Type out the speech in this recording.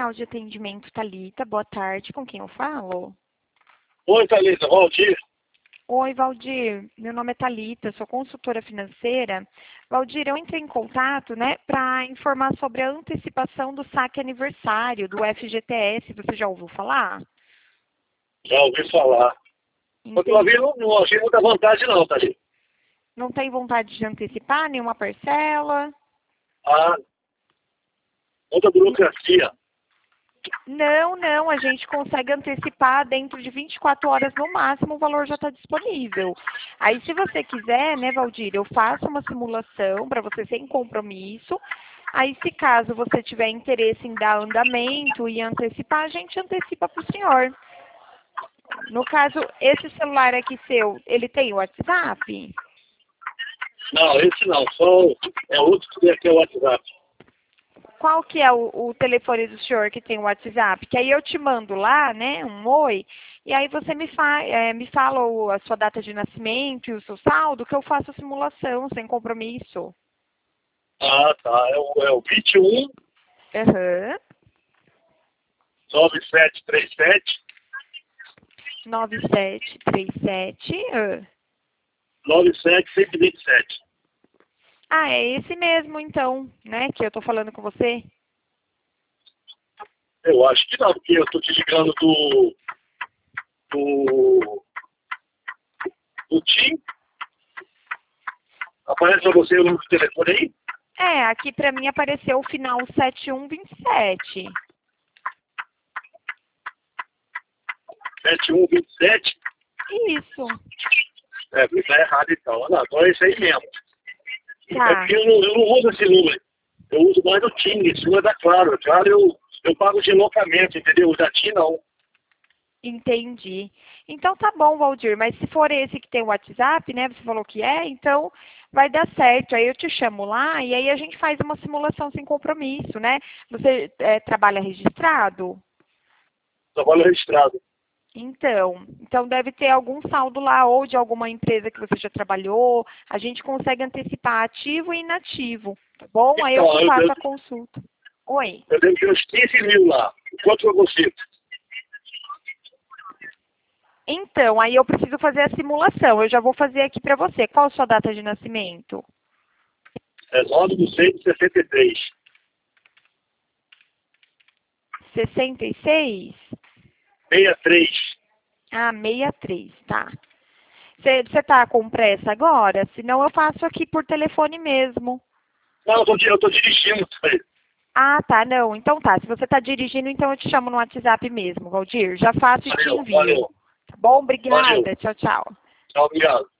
Central de Atendimento Thalita. Boa tarde, com quem eu falo? Oi, Thalita, Valdir. Oi, Valdir. Meu nome é Thalita, sou consultora financeira. Valdir, eu entrei em contato, né, para informar sobre a antecipação do saque aniversário do FGTS. Você já ouviu falar? Já ouvi falar. Eu tô Entendi. não achei muita vantagem não, Thalita. Não tem vontade de antecipar nenhuma parcela? Ah, muita burocracia. Não, a gente consegue antecipar dentro de 24 horas no máximo, o valor já está disponível. Aí, se você quiser, né, Valdir, eu faço uma simulação para você sem compromisso. Aí, se caso você tiver interesse em dar andamento e antecipar, a gente antecipa para o senhor. No caso, esse celular aqui seu, ele tem WhatsApp? Não, esse não, só é outro que é o WhatsApp. Qual que é o telefone do senhor que tem o WhatsApp? Que aí eu te mando lá, né, um oi, e aí você me fala a sua data de nascimento e o seu saldo, que eu faço a simulação sem compromisso. Ah, tá, é o 21 Aham. 9737 9737. 97127. Ah, é esse mesmo, então, né, que eu tô falando com você? Eu acho que não, porque eu tô te ligando do, do TIM. Aparece pra você o número do telefone aí? É, aqui pra mim apareceu o final 7127. 7127. Isso. É, porque tá errado então. Não, então é isso aí mesmo. É Tá. porque eu não uso esse número. Eu uso mais o TIM, esse número é da Claro. Claro, eu pago de locamento, entendeu? O da TIM não. Entendi. Então tá bom, Valdir, mas se for esse que tem o WhatsApp, né, você falou que é, então vai dar certo. Aí eu te chamo lá e aí a gente faz uma simulação sem compromisso, né? Você trabalha registrado? Trabalho registrado. Então deve ter algum saldo lá ou de alguma empresa que você já trabalhou. A gente consegue antecipar ativo e inativo, tá bom? Aí eu Então, te faço a consulta. Oi. eu devo ter uns 15 mil lá. Quanto eu consigo? Então, aí eu preciso fazer a simulação. Eu já vou fazer aqui para você. Qual a sua data de nascimento? É 9/6/63. 66? 63. Ah, 63, tá. Você tá com pressa agora? Senão eu faço aqui por telefone mesmo. Não, eu tô dirigindo. Ah, tá, não. Então tá. Se você tá dirigindo, então eu te chamo no WhatsApp mesmo, Valdir. Já faço e te Valeu, envio. valeu. Tá bom? Valeu. Obrigada. Tchau, tchau. Tchau, obrigado.